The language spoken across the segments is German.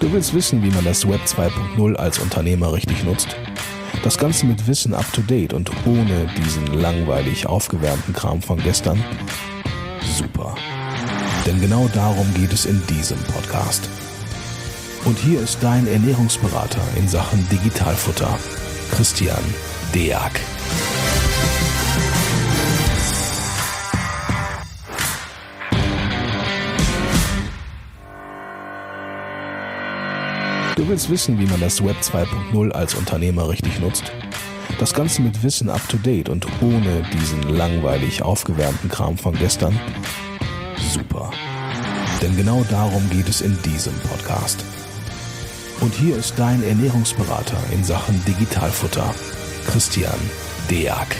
Du willst wissen, wie man das Web 2.0 als Unternehmer richtig nutzt? Das Ganze mit Wissen up to date und ohne diesen langweilig aufgewärmten Kram von gestern? Super. Denn genau darum geht es in diesem Podcast. Und hier ist dein Ernährungsberater in Sachen Digitalfutter, Christian Deak. Du willst wissen, wie man das Web 2.0 als Unternehmer richtig nutzt? Das Ganze mit Wissen up to date und ohne diesen langweilig aufgewärmten Kram von gestern? Super. Denn genau darum geht es in diesem Podcast. Und hier ist dein Ernährungsberater in Sachen Digitalfutter, Christian Deak.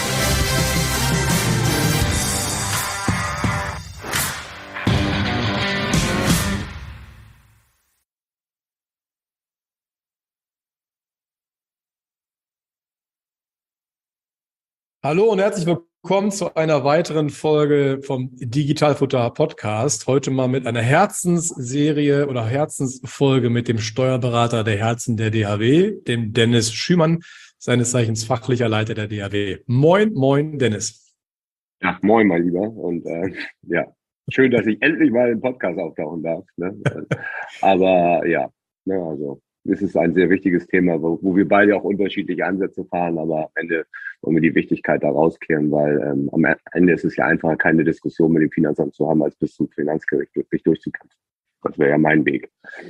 Hallo und herzlich willkommen zu einer weiteren Folge vom Digitalfutter Podcast. Heute mal mit einer Herzensserie oder Herzensfolge mit dem Steuerberater der Herzen der DHW, dem Dennis Schümann, seines Zeichens fachlicher Leiter der DHW. Moin, moin, Dennis. Ja, moin, mein Lieber. Und ja, schön, dass ich endlich mal im Podcast auftauchen darf. Ne? Aber ja, ne, also es ist ein sehr wichtiges Thema, wo wir beide auch unterschiedliche Ansätze fahren, aber am Ende wollen wir die Wichtigkeit da rausklären, weil am Ende ist es ja einfacher, keine Diskussion mit dem Finanzamt zu haben, als bis zum Finanzgericht wirklich durchzukämpfen. Das wäre ja mein Weg.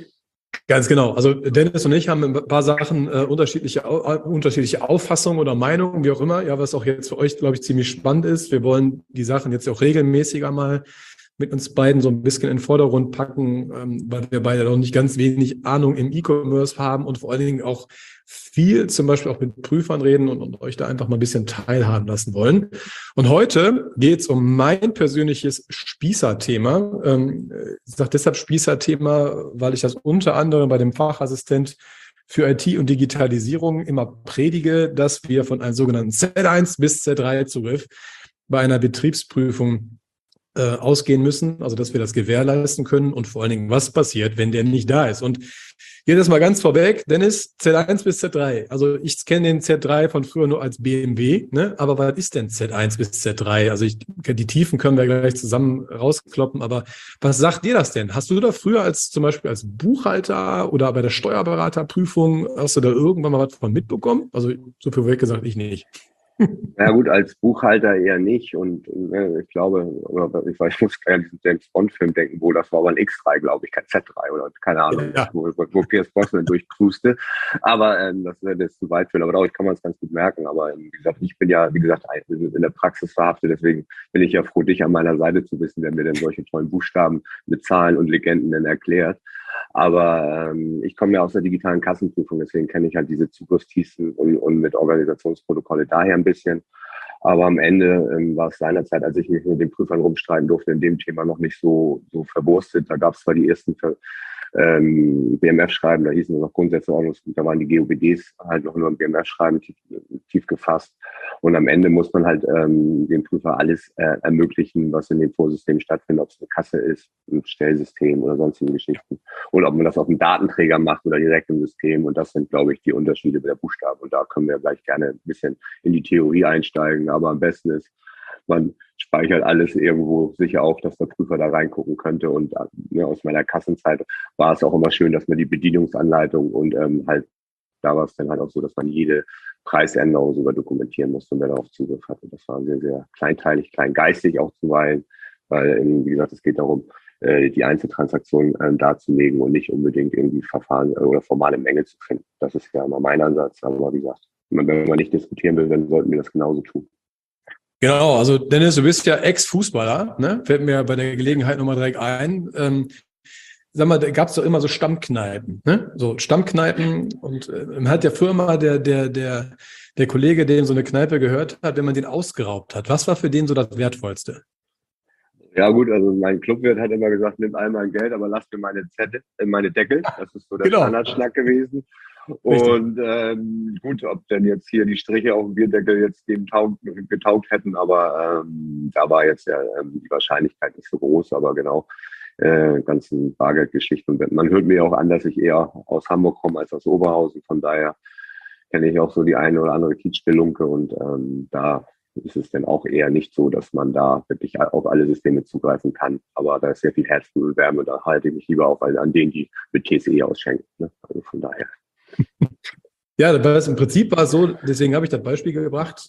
Ganz genau. Also Dennis und ich haben ein paar Sachen unterschiedliche Auffassungen oder Meinungen, wie auch immer. Ja, was auch jetzt für euch, glaube ich, ziemlich spannend ist. Wir wollen die Sachen jetzt auch regelmäßiger mal mit uns beiden so ein bisschen in den Vordergrund packen, weil wir beide noch nicht ganz wenig Ahnung im E-Commerce haben und vor allen Dingen auch viel zum Beispiel auch mit Prüfern reden und euch da einfach mal ein bisschen teilhaben lassen wollen. Und heute geht es um mein persönliches Spießerthema. Ich sage deshalb Spießerthema, weil ich das unter anderem bei dem Fachassistent für IT und Digitalisierung immer predige, dass wir von einem sogenannten Z1 bis Z3 Zugriff bei einer Betriebsprüfung ausgehen müssen, also dass wir das gewährleisten können und vor allen Dingen, was passiert, wenn der nicht da ist. Und hier das mal ganz vorweg, Dennis, Z1 bis Z3. Also ich kenne den Z3 von früher nur als BMW, ne? Aber was ist denn Z1 bis Z3? Also die Tiefen können wir gleich zusammen rauskloppen, aber was sagt dir das denn? Hast du da früher zum Beispiel als Buchhalter oder bei der Steuerberaterprüfung, hast du da irgendwann mal was von mitbekommen? Also so viel vorweg gesagt, ich nicht. Na gut, als Buchhalter eher nicht und ich glaube, ich muss gleich an diesen James Bond-Film denken, wo das war aber ein X3, glaube ich, kein Z3 oder keine Ahnung, ja. wo Pierce Brosnan durchcruiste. Aber das würde jetzt zu weit führen, aber dadurch kann man es ganz gut merken. Aber wie gesagt, ich bin ja, in der Praxis verhaftet, deswegen bin ich ja froh, dich an meiner Seite zu wissen, wer mir denn solche tollen Buchstaben mit Zahlen und Legenden denn erklärt. Aber ich komme ja aus der digitalen Kassenprüfung, deswegen kenne ich halt diese Zugriffstiefen und mit Organisationsprotokolle daher ein bisschen. Aber am Ende war es seinerzeit, als ich mich mit den Prüfern rumstreiten durfte, in dem Thema noch nicht so verwurstet. Da gab es zwar die ersten BMF-Schreiben, da hießen es noch Grundsätze Ordnungsgut, da waren die GOBDs halt noch nur im BMF-Schreiben tief gefasst. Und am Ende muss man halt dem Prüfer alles ermöglichen, was in dem Vorsystem stattfindet, ob es eine Kasse ist, ein Stellsystem oder sonstige Geschichten. Oder ob man das auf dem Datenträger macht oder direkt im System. Und das sind, glaube ich, die Unterschiede der Buchstaben. Und da können wir gleich gerne ein bisschen in die Theorie einsteigen. Aber am besten ist, man speichert alles irgendwo sicher auch, dass der Prüfer da reingucken könnte. Und aus meiner Kassenzeit war es auch immer schön, dass man die Bedienungsanleitung und halt da war es dann halt auch so, dass man jede Preisänderung sogar dokumentieren musste und wer darauf Zugriff hatte. Das war sehr, sehr kleinteilig, kleingeistig auch zuweilen, weil, wie gesagt, es geht darum, die Einzeltransaktion darzulegen und nicht unbedingt irgendwie Verfahren oder formale Mängel zu finden. Das ist ja immer mein Ansatz. Aber wie gesagt, wenn man nicht diskutieren will, dann sollten wir das genauso tun. Genau, also Dennis, du bist ja Ex-Fußballer, ne? Fällt mir bei der Gelegenheit nochmal direkt ein. Sag mal, da gab es doch immer so Stammkneipen, ne? So Stammkneipen und man hat ja früher mal der Kollege, dem so eine Kneipe gehört hat, wenn man den ausgeraubt hat. Was war für den so das Wertvollste? Ja gut, also mein Clubwirt hat immer gesagt, nimm einmal Geld, aber lass mir meine Deckel. Das ist so der Standardschnack gewesen. Und gut, ob denn jetzt hier die Striche auf dem Bierdeckel jetzt dem getaugt hätten, aber da war jetzt ja die Wahrscheinlichkeit nicht so groß, aber genau. ganzen Bargeldgeschichten. Und man hört mir auch an, dass ich eher aus Hamburg komme als aus Oberhausen. Von daher kenne ich auch so die eine oder andere Kiezspelunke und da ist es dann auch eher nicht so, dass man da wirklich auf alle Systeme zugreifen kann. Aber da ist sehr viel Herzblut-Wärme, da halte ich mich lieber auf an denen, die mit TSE ausschenken. Ne? Also von daher. Ja, im Prinzip war es so, deswegen habe ich das Beispiel gebracht.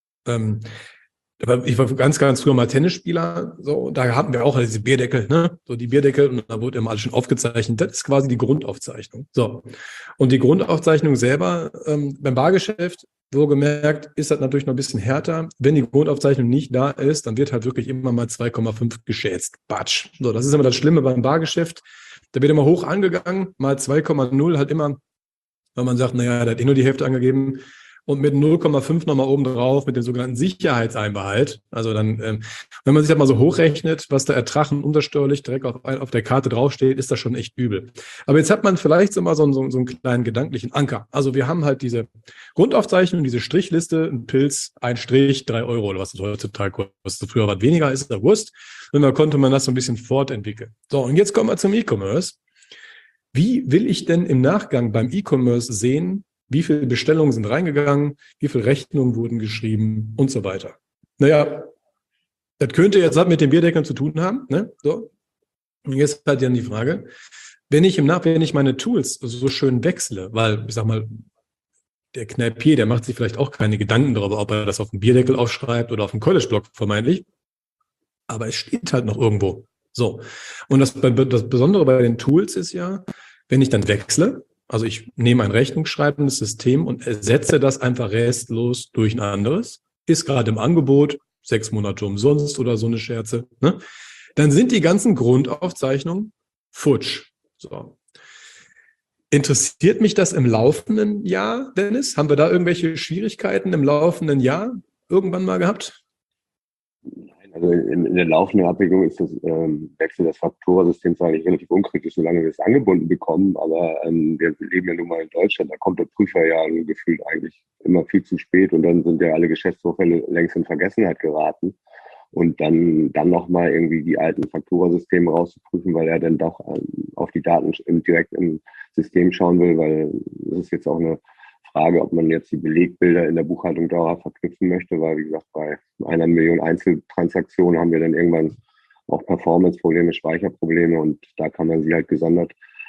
Ich war ganz, ganz früher mal Tennisspieler, so, da hatten wir auch diese Bierdeckel, ne? So die Bierdeckel, und da wurde immer alles schon aufgezeichnet. Das ist quasi die Grundaufzeichnung. So. Und die Grundaufzeichnung selber, beim Bargeschäft, so gemerkt, ist das natürlich noch ein bisschen härter. Wenn die Grundaufzeichnung nicht da ist, dann wird halt wirklich immer mal 2,5 geschätzt. Batsch. So, das ist immer das Schlimme beim Bargeschäft. Da wird immer hoch angegangen, mal 2,0 halt immer, weil man sagt, naja, da hat nur die Hälfte angegeben. Und mit 0,5 nochmal oben drauf mit dem sogenannten Sicherheitseinbehalt. Also dann, wenn man sich das mal so hochrechnet, was der Ertrag untersteuerlich direkt auf der Karte draufsteht, ist das schon echt übel. Aber jetzt hat man vielleicht so mal so einen kleinen gedanklichen Anker. Also wir haben halt diese Grundaufzeichnung, diese Strichliste, ein Pilz, ein Strich, 3 Euro oder was das heutzutage kostet. Früher was weniger ist, der Wurst. Und dann konnte man das so ein bisschen fortentwickeln. So, und jetzt kommen wir zum E-Commerce. Wie will ich denn im Nachgang beim E-Commerce sehen, wie viele Bestellungen sind reingegangen, wie viele Rechnungen wurden geschrieben und so weiter? Naja, das könnte jetzt was mit den Bierdeckeln zu tun haben. Ne? So. Und jetzt halt dann die Frage, wenn ich meine Tools so schön wechsle, weil, ich sag mal, der Kneipier, der macht sich vielleicht auch keine Gedanken darüber, ob er das auf dem Bierdeckel aufschreibt oder auf dem College-Blog vermeintlich, aber es steht halt noch irgendwo. So. Und das Besondere bei den Tools ist ja, wenn ich dann wechsle, also ich nehme ein rechnungsschreibendes System und ersetze das einfach restlos durch ein anderes, ist gerade im Angebot, 6 Monate umsonst oder so eine Scherze, ne? Dann sind die ganzen Grundaufzeichnungen futsch. So. Interessiert mich das im laufenden Jahr, Dennis? Haben wir da irgendwelche Schwierigkeiten im laufenden Jahr irgendwann mal gehabt? Also in der laufenden Abwicklung ist das Wechsel des Fakturasystems eigentlich relativ unkritisch, solange wir es angebunden bekommen. Aber wir leben ja nun mal in Deutschland, da kommt der Prüfer ja gefühlt eigentlich immer viel zu spät und dann sind ja alle Geschäftsvorfälle längst in Vergessenheit geraten. Und dann nochmal irgendwie die alten Fakturasysteme rauszuprüfen, weil er dann doch auf die Daten direkt im System schauen will, weil das ist jetzt auch eine Frage, ob man jetzt die Belegbilder in der Buchhaltung dauerhaft verknüpfen möchte, weil, wie gesagt, bei 1 Million Einzeltransaktionen haben wir dann irgendwann auch Performance-Probleme, Speicherprobleme und da kann man sie halt gesondert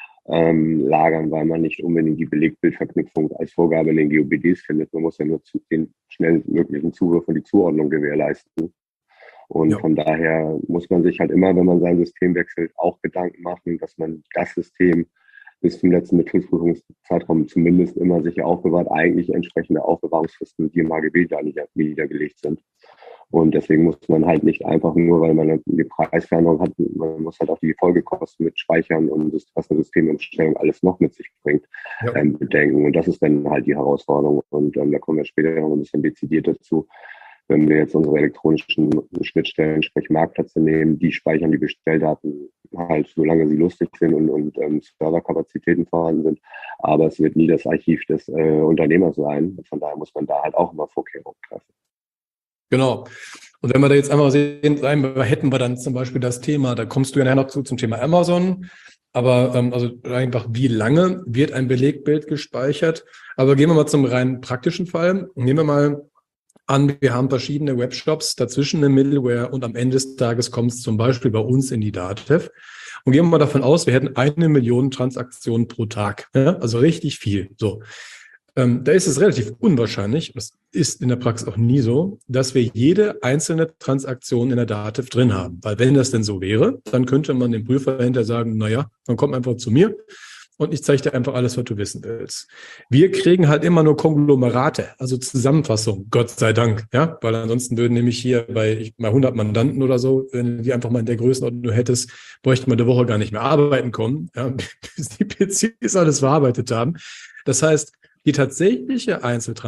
lagern, weil man nicht unbedingt die Belegbildverknüpfung als Vorgabe in den GOBDs findet. Man muss ja nur den schnellstmöglichen Zugriff und die Zuordnung gewährleisten. Und von daher muss man sich halt immer, wenn man sein System wechselt, auch Gedanken machen, dass man das System bis zum letzten Betriebsprüfungszeitraum zumindest immer sicher aufbewahrt, eigentlich entsprechende Aufbewahrungsfristen, die im HGB da niedergelegt sind. Und deswegen muss man halt nicht einfach nur, weil man die Preisveränderung hat, man muss halt auch die Folgekosten mit Speichern und das, was eine Systemumstellung alles noch mit sich bringt, bedenken. Und das ist dann halt die Herausforderung. Und da kommen wir später noch ein bisschen dezidiert dazu. Wenn wir jetzt unsere elektronischen Schnittstellen, sprich Marktplätze nehmen, die speichern die Bestelldaten halt, solange sie lustig sind und Serverkapazitäten vorhanden sind. Aber es wird nie das Archiv des Unternehmers sein. Von daher muss man da halt auch immer Vorkehrungen treffen. Genau. Und wenn wir da jetzt einmal sehen, hätten wir dann zum Beispiel das Thema, da kommst du ja noch zum Thema Amazon, aber also einfach, wie lange wird ein Belegbild gespeichert? Aber gehen wir mal zum rein praktischen Fall. Nehmen wir mal an, wir haben verschiedene Webshops, dazwischen eine Middleware und am Ende des Tages kommt es zum Beispiel bei uns in die Datev. Und gehen wir mal davon aus, wir hätten 1 Million Transaktionen pro Tag. Ja? Also richtig viel. So. Da ist es relativ unwahrscheinlich, das ist in der Praxis auch nie so, dass wir jede einzelne Transaktion in der Datev drin haben. Weil wenn das denn so wäre, dann könnte man dem Prüfer dahinter sagen, naja, dann kommt einfach zu mir und ich zeige dir einfach alles, was du wissen willst. Wir kriegen halt immer nur Konglomerate, also Zusammenfassungen, Gott sei Dank, ja, weil ansonsten würden nämlich hier bei 100 Mandanten oder so, wenn du die einfach mal in der Größenordnung hättest, bräuchte man eine Woche gar nicht mehr arbeiten kommen, ja, bis die PCs alles verarbeitet haben. Das heißt, die tatsächliche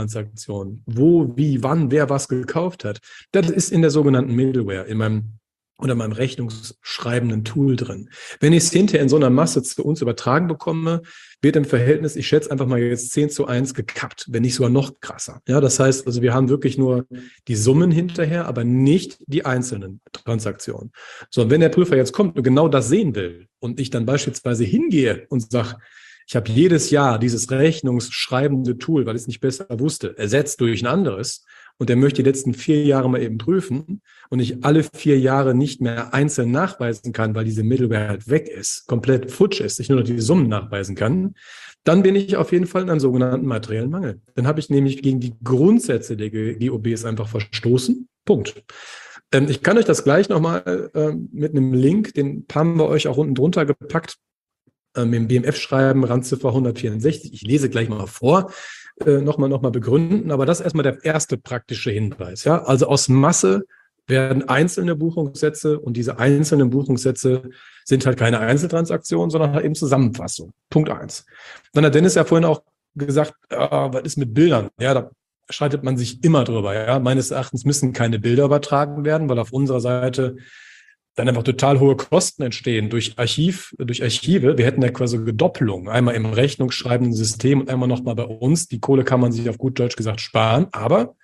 Einzeltransaktion, wo, wie, wann, wer was gekauft hat, das ist in der sogenannten Middleware, in meinem oder meinem rechnungsschreibenden Tool drin. Wenn ich es hinterher in so einer Masse zu uns übertragen bekomme, wird im Verhältnis, ich schätze einfach mal jetzt 10:1 gekappt, wenn nicht sogar noch krasser. Ja, das heißt, also wir haben wirklich nur die Summen hinterher, aber nicht die einzelnen Transaktionen. So, und wenn der Prüfer jetzt kommt und genau das sehen will und ich dann beispielsweise hingehe und sage, ich habe jedes Jahr dieses rechnungsschreibende Tool, weil ich es nicht besser wusste, ersetzt durch ein anderes und der möchte die letzten 4 Jahre mal eben prüfen und ich alle 4 Jahre nicht mehr einzeln nachweisen kann, weil diese Middleware halt weg ist, komplett futsch ist, ich nur noch die Summen nachweisen kann, dann bin ich auf jeden Fall in einem sogenannten materiellen Mangel. Dann habe ich nämlich gegen die Grundsätze der GOBs einfach verstoßen. Punkt. Ich kann euch das gleich nochmal mit einem Link, den haben wir euch auch unten drunter gepackt, im BMF-Schreiben, Randziffer 164. Ich lese gleich mal vor, nochmal begründen, aber das ist erstmal der erste praktische Hinweis. Ja? Also aus Masse werden einzelne Buchungssätze und diese einzelnen Buchungssätze sind halt keine Einzeltransaktionen, sondern halt eben Zusammenfassung. Punkt 1. Dann hat Dennis ja vorhin auch gesagt, was ist mit Bildern? Ja, da streitet man sich immer drüber. Ja? Meines Erachtens müssen keine Bilder übertragen werden, weil auf unserer Seite dann einfach total hohe Kosten entstehen durch Archive. Wir hätten ja quasi Gedoppelung. Einmal im rechnungsschreibenden System und einmal nochmal bei uns. Die Kohle kann man sich auf gut Deutsch gesagt sparen. Aber,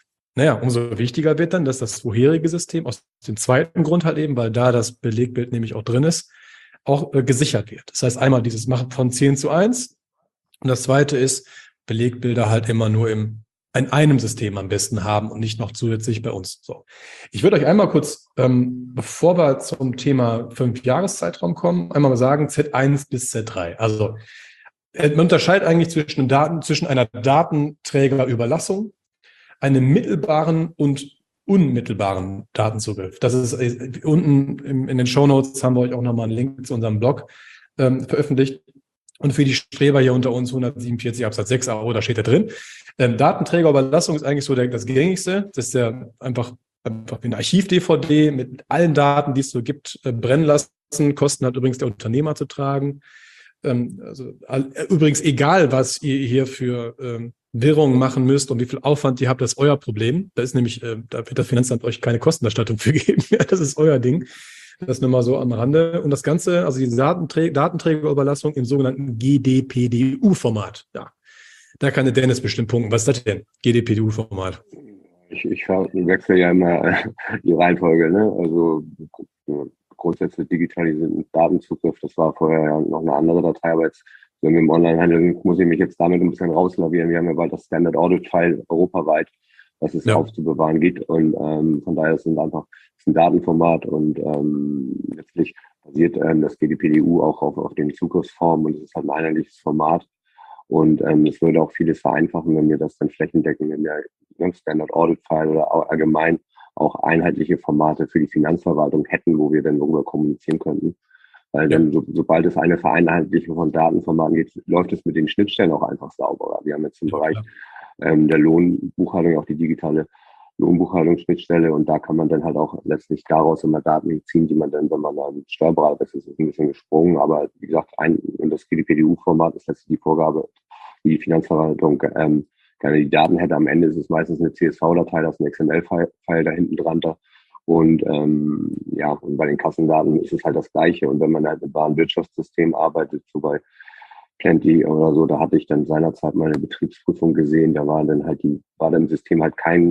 umso wichtiger wird dann, dass das vorherige System aus dem zweiten Grund halt eben, weil da das Belegbild nämlich auch drin ist, auch gesichert wird. Das heißt, einmal dieses Machen von 10:1. Und das zweite ist, Belegbilder halt immer nur in einem System am besten haben und nicht noch zusätzlich bei uns. So. Ich würde euch einmal kurz, bevor wir zum Thema 5-Jahres-Zeitraum kommen, einmal mal sagen, Z1 bis Z3. Also man unterscheidet eigentlich zwischen einer Datenträgerüberlassung, einem mittelbaren und unmittelbaren Datenzugriff. Das ist unten in den Shownotes haben wir euch auch nochmal einen Link zu unserem Blog veröffentlicht. Und für die Streber hier unter uns 147 Absatz 6 AO, da steht da drin. Datenträgerüberlassung ist eigentlich so das Gängigste. Das ist ja einfach eine Archiv-DVD mit allen Daten, die es so gibt, brennen lassen. Kosten hat übrigens der Unternehmer zu tragen. Übrigens egal, was ihr hier für Wirrungen machen müsst und wie viel Aufwand ihr habt, das ist euer Problem. Da ist nämlich, da wird das Finanzamt euch keine Kostenerstattung für geben. Ja, das ist euer Ding. Das nur mal so am Rande. Und das Ganze, also die Datenträgerüberlassung im sogenannten GDPDU-Format. Ja, da kann der Dennis bestimmt punkten. Was ist das denn? GDPDU-Format. Ich wechsle ja immer die Reihenfolge, ne? Also grundsätzlich digitalisierten Datenzugriff, das war vorher ja noch eine andere Datei, aber jetzt wenn wir im Onlinehandel muss ich mich jetzt damit ein bisschen rauslavieren. Wir haben ja bald das Standard Audit File europaweit, was es aufzubewahren geht. Und von daher ist es einfach ein Datenformat und letztlich basiert das GDPDU auch auf den Zugriffsformen und es ist halt ein einheitliches Format. Und es würde auch vieles vereinfachen, wenn wir das dann flächendeckend in der Standard Audit File oder auch allgemein auch einheitliche Formate für die Finanzverwaltung hätten, wo wir dann darüber kommunizieren könnten. Weil dann, sobald es eine Vereinheitlichung von Datenformaten geht, läuft es mit den Schnittstellen auch einfach sauberer. Wir haben jetzt im Bereich der Lohnbuchhaltung auch die digitale Lohnbuchhaltungsschnittstelle und da kann man dann halt auch letztlich daraus immer Daten ziehen, die man dann, wenn man da Steuerberater ist, ist ein bisschen gesprungen, aber wie gesagt, und das GDPDU-Format ist letztlich die Vorgabe, wie die Finanzverwaltung gerne die Daten hätte. Am Ende ist es meistens eine CSV-Datei, da ist ein XML-File da hinten dran. Und und bei den Kassendaten ist es halt das Gleiche. Und wenn man halt mit Warenwirtschaftssystem arbeitet, so bei Plenty oder so, da hatte ich dann seinerzeit mal eine Betriebsprüfung gesehen, da war dann im System halt keine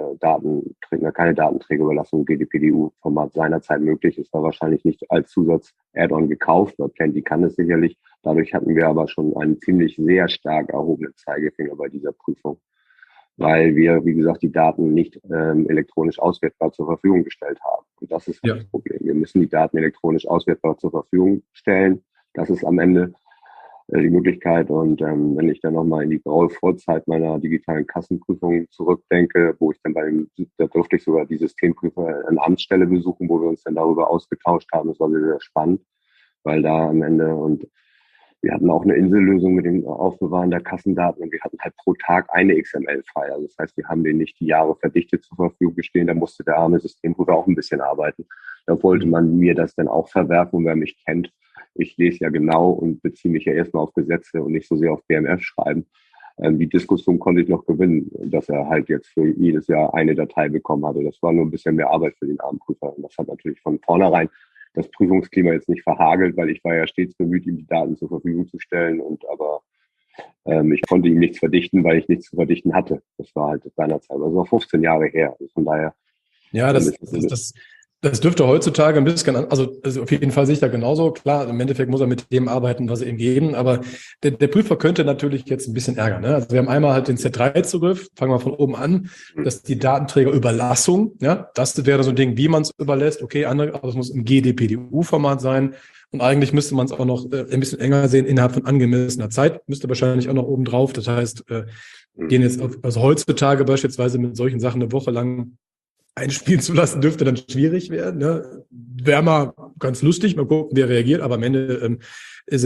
Datenträgerüberlassung im GDPDU-Format seinerzeit möglich. Es war wahrscheinlich nicht als Zusatz-Add-on gekauft, weil Plenty kann es sicherlich. Dadurch hatten wir aber schon einen ziemlich sehr stark erhobenen Zeigefinger bei dieser Prüfung, weil wir, wie gesagt, die Daten nicht elektronisch auswertbar zur Verfügung gestellt haben. Und das ist das Problem. Wir müssen die Daten elektronisch auswertbar zur Verfügung stellen. Das ist am Ende die Möglichkeit. Und wenn ich dann nochmal in die graue Vorzeit meiner digitalen Kassenprüfung zurückdenke, wo ich dann da durfte ich sogar die Systemprüfer eine Amtsstelle besuchen, wo wir uns dann darüber ausgetauscht haben. Das war sehr, sehr spannend, weil da am Ende und wir hatten auch eine Insellösung mit dem Aufbewahren der Kassendaten und wir hatten halt pro Tag eine XML-File. Also das heißt, wir haben den nicht die Jahre verdichtet zur Verfügung gestellt. Da musste der arme Systemprüfer auch ein bisschen arbeiten. Da wollte man mir das dann auch verwerfen. Und wer mich kennt, ich lese ja genau und beziehe mich ja erstmal auf Gesetze und nicht so sehr auf BMF schreiben. Die Diskussion konnte ich noch gewinnen, dass er halt jetzt für jedes Jahr eine Datei bekommen hatte. Das war nur ein bisschen mehr Arbeit für den armen Prüfer. Und das hat natürlich von vornherein das Prüfungsklima jetzt nicht verhagelt, weil ich war ja stets bemüht, ihm die Daten zur Verfügung zu stellen. Aber ich konnte ihm nichts verdichten, weil ich nichts zu verdichten hatte. Das war halt seinerzeit. Also das war 15 Jahre her. Also von daher. Ja, das dürfte heutzutage ein bisschen, also auf jeden Fall sehe ich da genauso. Klar, im Endeffekt muss er mit dem arbeiten, was sie ihm geben, aber der Prüfer könnte natürlich jetzt ein bisschen ärgern. Ne? Also wir haben einmal halt den Z3-Zugriff, fangen wir von oben an, dass die Datenträgerüberlassung, ja, das wäre so ein Ding, wie man es überlässt. Okay, aber es muss im GDPDU-Format sein und eigentlich müsste man es auch noch ein bisschen enger sehen, innerhalb von angemessener Zeit, müsste wahrscheinlich auch noch oben drauf. Das heißt, gehen jetzt also heutzutage beispielsweise mit solchen Sachen eine Woche lang einspielen zu lassen, dürfte dann schwierig werden. Ne? Wäre mal ganz lustig, mal gucken, wer reagiert, aber am Ende ist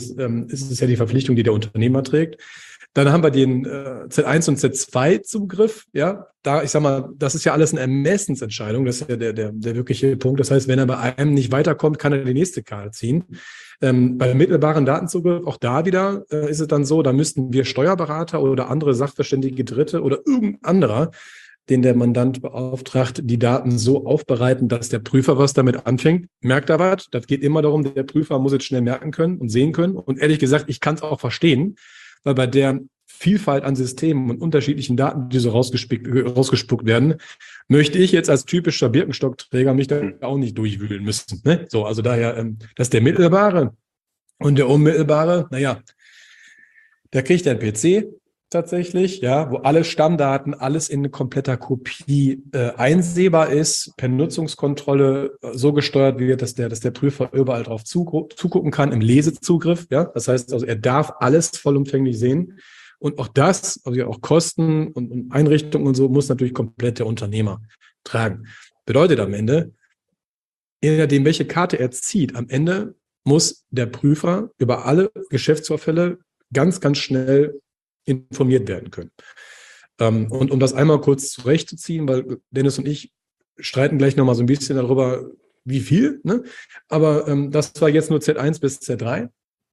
es ja die Verpflichtung, die der Unternehmer trägt. Dann haben wir den Z1 und Z2-Zugriff. Ja, da, ich sag mal, das ist ja alles eine Ermessensentscheidung, das ist ja der wirkliche Punkt. Das heißt, wenn er bei einem nicht weiterkommt, kann er die nächste Karte ziehen. Bei mittelbaren Datenzugriff, auch da wieder ist es dann so, da müssten wir Steuerberater oder andere sachverständige Dritte oder irgendein anderer, den der Mandant beauftragt, die Daten so aufbereiten, dass der Prüfer was damit anfängt. Merkt er was? Das geht immer darum, der Prüfer muss es schnell merken können und sehen können. Und ehrlich gesagt, ich kann es auch verstehen, weil bei der Vielfalt an Systemen und unterschiedlichen Daten, die so rausgespuckt werden, möchte ich jetzt als typischer Birkenstockträger mich da auch nicht durchwühlen müssen. Ne? So, also daher, das ist der mittelbare und der unmittelbare, naja, da kriegt er einen PC, tatsächlich, ja, wo alle Stammdaten, alles in kompletter Kopie einsehbar ist, per Nutzungskontrolle so gesteuert wird, dass der Prüfer überall drauf zugucken kann im Lesezugriff. Ja, das heißt also, er darf alles vollumfänglich sehen. Und auch das, also ja auch Kosten und Einrichtungen und so, muss natürlich komplett der Unternehmer tragen. Bedeutet am Ende, je nachdem, welche Karte er zieht, am Ende muss der Prüfer über alle Geschäftsvorfälle ganz, ganz schnell informiert werden können. Und um das einmal kurz zurechtzuziehen, weil Dennis und ich streiten gleich nochmal so ein bisschen darüber, wie viel, ne? Aber das war jetzt nur Z1 bis Z3.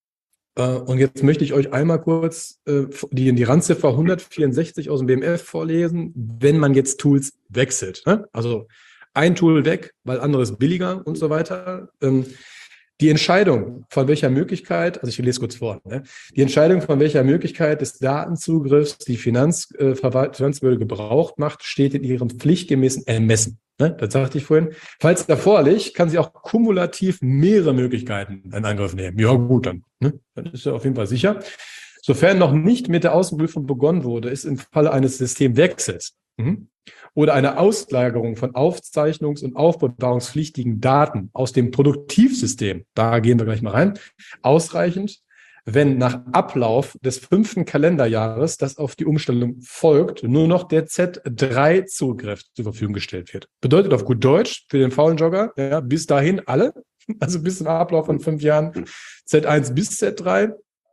Und jetzt möchte ich euch einmal kurz die Randziffer 164 aus dem BMF vorlesen, wenn man jetzt Tools wechselt. Ne? Also ein Tool weg, weil anderes billiger und so weiter. Die Entscheidung von welcher Möglichkeit, also ich lese kurz vor, ne? Die Entscheidung von welcher Möglichkeit des Datenzugriffs die Finanzbehörde gebraucht macht, steht in ihrem pflichtgemäßen Ermessen. Ne? Das sagte ich vorhin. Falls erforderlich, kann sie auch kumulativ mehrere Möglichkeiten in Angriff nehmen. Ja gut, dann. Ne? Dann ist ja auf jeden Fall sicher. Sofern noch nicht mit der Außenprüfung begonnen wurde, ist im Falle eines Systemwechsels oder eine Auslagerung von aufzeichnungs- und aufbewahrungspflichtigen Daten aus dem Produktivsystem, da gehen wir gleich mal rein, ausreichend, wenn nach Ablauf des 5. Kalenderjahres, das auf die Umstellung folgt, nur noch der Z3-Zugriff zur Verfügung gestellt wird. Bedeutet auf gut Deutsch für den faulen Jogger, ja, bis dahin alle, also bis zum Ablauf von 5 Jahren, Z1 bis Z3,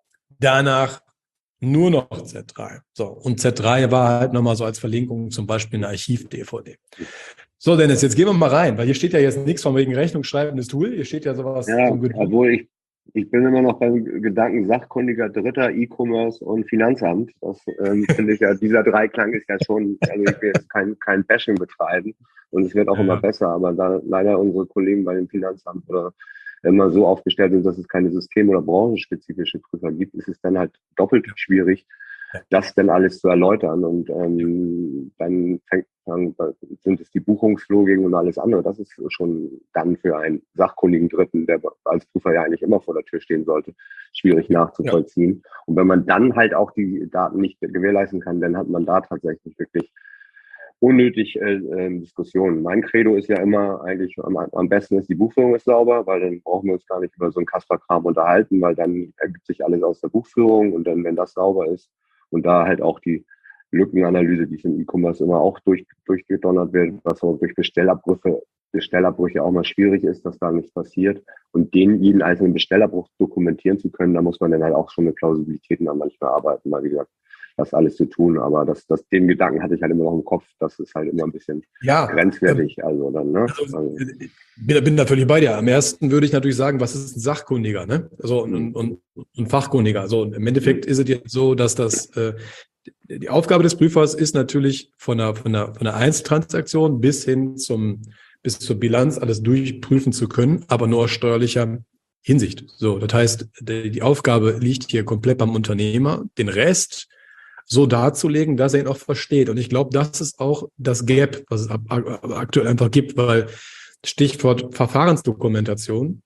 danach nur noch Z3. So, und Z3 war halt nochmal so als Verlinkung zum Beispiel eine Archiv-DVD. So, Dennis, jetzt gehen wir mal rein, weil hier steht ja jetzt nichts von wegen rechnungsschreibendes Tool. Hier steht ja sowas. Ja, so obwohl ich bin immer noch beim Gedanken sachkundiger Dritter, E-Commerce und Finanzamt. Das finde ich ja, dieser Dreiklang ist ja schon, also ich will jetzt kein Bashing betreiben und es wird auch immer besser, aber da leider unsere Kollegen bei dem Finanzamt oder immer so aufgestellt sind, dass es keine system- oder branchenspezifische Prüfer gibt, ist es dann halt doppelt schwierig, das dann alles zu erläutern. Und dann sind es die Buchungslogiken und alles andere. Das ist schon dann für einen sachkundigen Dritten, der als Prüfer ja eigentlich immer vor der Tür stehen sollte, schwierig nachzuvollziehen. Ja. Und wenn man dann halt auch die Daten nicht gewährleisten kann, dann hat man da tatsächlich wirklich unnötig Diskussionen. Mein Credo ist ja immer eigentlich, am besten ist die Buchführung ist sauber, weil dann brauchen wir uns gar nicht über so einen Kasperkram unterhalten, weil dann ergibt sich alles aus der Buchführung und dann, wenn das sauber ist und da halt auch die Lückenanalyse, die im E-Commerce immer auch durchgedonnert wird, was auch durch Bestellabbrüche auch mal schwierig ist, dass da nichts passiert und jeden einzelnen Bestellabbruch dokumentieren zu können, da muss man dann halt auch schon mit Plausibilitäten dann manchmal arbeiten, weil wie gesagt, was alles zu tun. Aber den Gedanken hatte ich halt immer noch im Kopf, das ist halt immer ein bisschen grenzwertig. Also dann, ne? Also, bin da völlig bei dir. Am ersten würde ich natürlich sagen, was ist ein Sachkundiger, ne? Also und Fachkundiger. Also im Endeffekt ist es jetzt so, dass die Aufgabe des Prüfers ist natürlich von einer Einzeltransaktion bis zur Bilanz alles durchprüfen zu können, aber nur aus steuerlicher Hinsicht. So, das heißt, die Aufgabe liegt hier komplett beim Unternehmer, den Rest so darzulegen, dass er ihn auch versteht. Und ich glaube, das ist auch das Gap, was es aktuell einfach gibt, weil Stichwort Verfahrensdokumentation.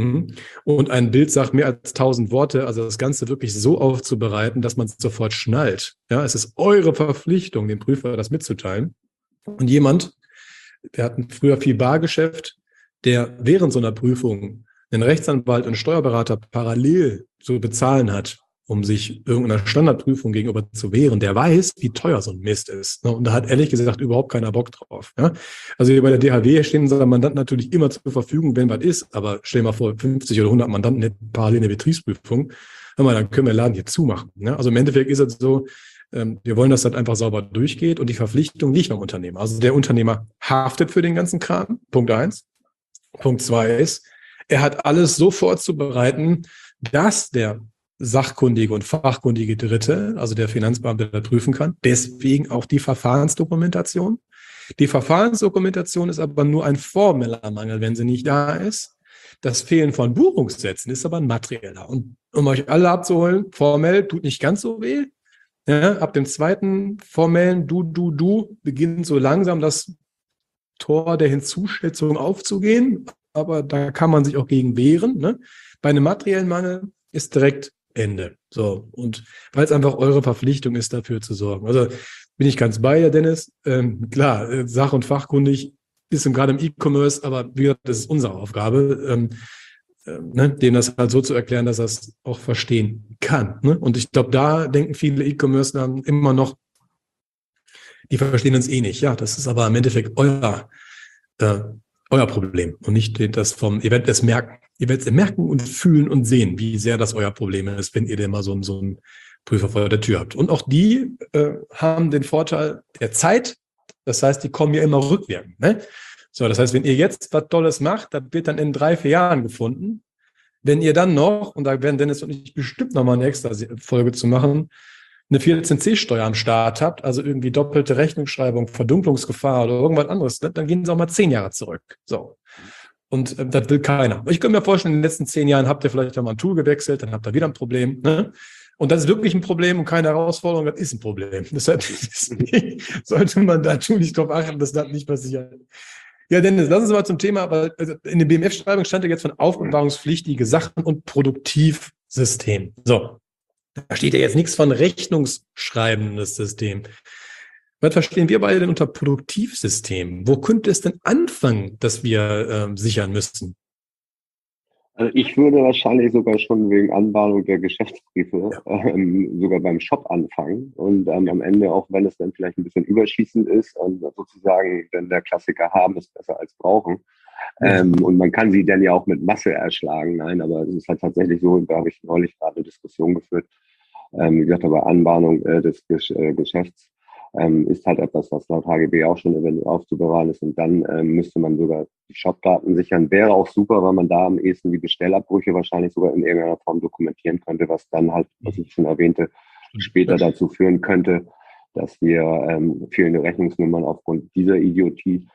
Und ein Bild sagt mehr als 1000 Worte, also das Ganze wirklich so aufzubereiten, dass man es sofort schnallt. Ja, es ist eure Verpflichtung, dem Prüfer das mitzuteilen. Und jemand, der hat früher viel Bargeschäft, der während so einer Prüfung einen Rechtsanwalt und Steuerberater parallel zu bezahlen hat, um sich irgendeiner Standardprüfung gegenüber zu wehren, der weiß, wie teuer so ein Mist ist. Und da hat ehrlich gesagt überhaupt keiner Bock drauf. Ja? Also hier bei der DHW stehen unsere Mandanten natürlich immer zur Verfügung, wenn was ist. Aber stell dir mal vor, 50 oder 100 Mandanten hätten parallel eine Betriebsprüfung. Dann können wir den Laden hier zumachen. Ja? Also im Endeffekt ist es so, wir wollen, dass das einfach sauber durchgeht und die Verpflichtung liegt beim Unternehmer. Also der Unternehmer haftet für den ganzen Kram. Punkt 1. Punkt 2 ist, er hat alles so vorzubereiten, dass der sachkundige und fachkundige Dritte, also der Finanzbeamte, da prüfen kann. Deswegen auch die Verfahrensdokumentation. Die Verfahrensdokumentation ist aber nur ein formeller Mangel, wenn sie nicht da ist. Das Fehlen von Buchungssätzen ist aber ein materieller. Und um euch alle abzuholen, formell tut nicht ganz so weh. Ja, ab dem zweiten formellen Du beginnt so langsam das Tor der Hinzuschätzung aufzugehen. Aber da kann man sich auch gegen wehren. Ne? Bei einem materiellen Mangel ist direkt Ende. So, und weil es einfach eure Verpflichtung ist, dafür zu sorgen. Also bin ich ganz bei dir, Dennis. Klar, sach- und fachkundig ist gerade im E-Commerce, aber wie gesagt, das ist unsere Aufgabe, dem das halt so zu erklären, dass er es auch verstehen kann. Ne? Und ich glaube, da denken viele E-Commercer immer noch, die verstehen uns eh nicht. Ja, das ist aber im Endeffekt euer Problem und nicht das ihr werdet es merken. Ihr werdet es merken und fühlen und sehen, wie sehr das euer Problem ist, wenn ihr denn mal so einen Prüfer vor der Tür habt. Und auch die haben den Vorteil der Zeit. Das heißt, die kommen ja immer rückwirkend. Ne? So, das heißt, wenn ihr jetzt was Tolles macht, das wird dann in 3-4 Jahren gefunden. Wenn ihr dann noch, und da werden Dennis und ich bestimmt nochmal eine extra Folge zu machen, eine 14c-Steuer am Start habt, also irgendwie doppelte Rechnungsschreibung, Verdunklungsgefahr oder irgendwas anderes, dann gehen sie auch mal 10 Jahre zurück. So. Und das will keiner. Ich könnte mir vorstellen, in den letzten 10 Jahren habt ihr vielleicht mal ein Tool gewechselt, dann habt ihr wieder ein Problem. Ne? Und das ist wirklich ein Problem und keine Herausforderung, das ist ein Problem. Deshalb sollte man da tunlichst darauf achten, dass das nicht passiert. Ja, Dennis, lass uns mal zum Thema, weil in der BMF-Schreibung stand ja jetzt von aufbewahrungspflichtige Sachen und Produktivsystem. So, da steht ja jetzt nichts von rechnungsschreibendes System. Was verstehen wir beide denn unter Produktivsystem? Wo könnte es denn anfangen, dass wir sichern müssten? Also ich würde wahrscheinlich sogar schon wegen Anbahnung der Geschäftsbriefe sogar beim Shop anfangen und am Ende, auch wenn es dann vielleicht ein bisschen überschießend ist, sozusagen, denn der Klassiker haben ist besser als brauchen. Und man kann sie dann ja auch mit Masse erschlagen. Nein, aber es ist halt tatsächlich so, da habe ich neulich gerade eine Diskussion geführt, wie gesagt, aber Anbahnung des Geschäfts ist halt etwas, was laut HGB auch schon aufzubewahren ist. Und dann müsste man sogar die Shopdaten sichern. Wäre auch super, weil man da am ehesten die Bestellabbrüche wahrscheinlich sogar in irgendeiner Form dokumentieren könnte, was dann halt, was ich schon erwähnte, später dazu führen könnte, dass wir fehlende Rechnungsnummern aufgrund dieser Idiotie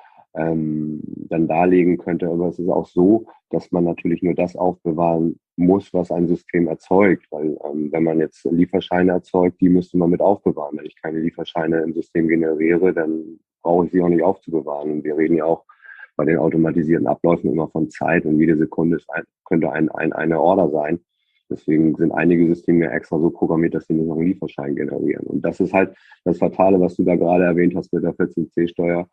dann darlegen könnte. Aber es ist auch so, dass man natürlich nur das aufbewahren muss, was ein System erzeugt. Weil wenn man jetzt Lieferscheine erzeugt, die müsste man mit aufbewahren. Wenn ich keine Lieferscheine im System generiere, dann brauche ich sie auch nicht aufzubewahren. Und wir reden ja auch bei den automatisierten Abläufen immer von Zeit und jede Sekunde könnte eine Order sein. Deswegen sind einige Systeme ja extra so programmiert, dass sie nur noch einen Lieferschein generieren. Und das ist halt das Fatale, was du da gerade erwähnt hast mit der 14c-Steuer.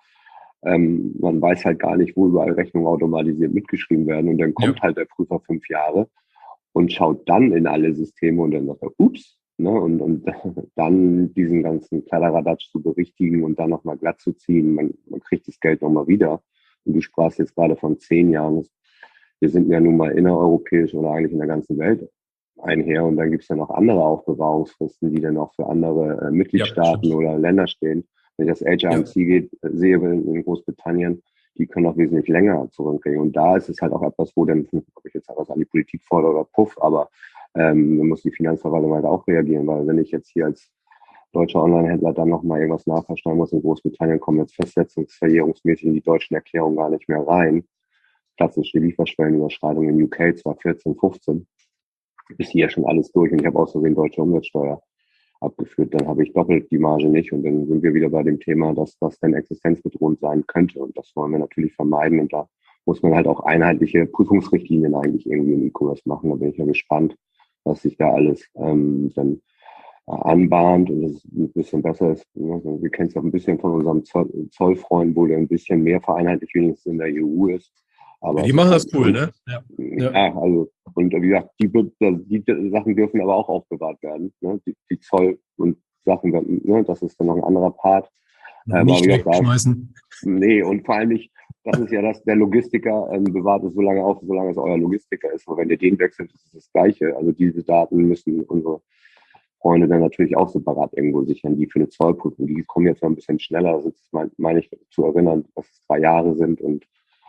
Man weiß halt gar nicht, wo überall Rechnungen automatisiert mitgeschrieben werden. Und dann kommt halt der Prüfer 5 Jahre und schaut dann in alle Systeme und dann sagt er, ups, ne? Und dann diesen ganzen Kladderadatsch zu berichtigen und dann nochmal glatt zu ziehen. Man kriegt das Geld nochmal wieder. Und du sprachst jetzt gerade von 10 Jahren. Wir sind ja nun mal innereuropäisch oder eigentlich in der ganzen Welt einher. Und dann gibt es ja noch andere Aufbewahrungsfristen, die dann auch für andere Mitgliedstaaten oder Länder stehen. Wenn ich das HRMC sehe in Großbritannien, die können auch wesentlich länger zurückgehen. Und da ist es halt auch etwas, wo dann, ob ich jetzt was an die Politik fordere oder puff, aber dann muss die Finanzverwaltung halt auch reagieren, weil wenn ich jetzt hier als deutscher Online-Händler dann nochmal irgendwas nachversteuern muss, in Großbritannien kommen jetzt festsetzungsverjährungsmäßig in die deutschen Erklärungen gar nicht mehr rein. Klassische Lieferschwellenüberschreitung in UK 2014, 15 ist hier schon alles durch und ich habe außerdem deutsche Umsatzsteuer abgeführt, dann habe ich doppelt die Marge nicht und dann sind wir wieder bei dem Thema, dass das dann existenzbedrohend sein könnte und das wollen wir natürlich vermeiden und da muss man halt auch einheitliche Prüfungsrichtlinien eigentlich irgendwie im E-Commerce machen. Da bin ich ja gespannt, was sich da alles dann anbahnt und dass es ein bisschen besser ist. Wir kennen es ja ein bisschen von unserem Zollfreund, wo der ein bisschen mehr vereinheitlicht wenigstens in der EU ist. Aber die machen das cool, ne? Ja, also, und wie gesagt, die Sachen dürfen aber auch aufbewahrt werden. Ne? Die Zoll und Sachen, ne? Das ist dann noch ein anderer Part. Nicht wegschmeißen. Nee, und vor allem nicht, das ist ja das, der Logistiker bewahrt es so lange auf, solange es euer Logistiker ist. Aber wenn ihr den wechselt, ist es das Gleiche. Also diese Daten müssen unsere Freunde dann natürlich auch separat irgendwo sichern, die für eine Zollprüfung. Die kommen jetzt noch ein bisschen schneller, das meine ich zu erinnern, dass es 3 Jahre sind und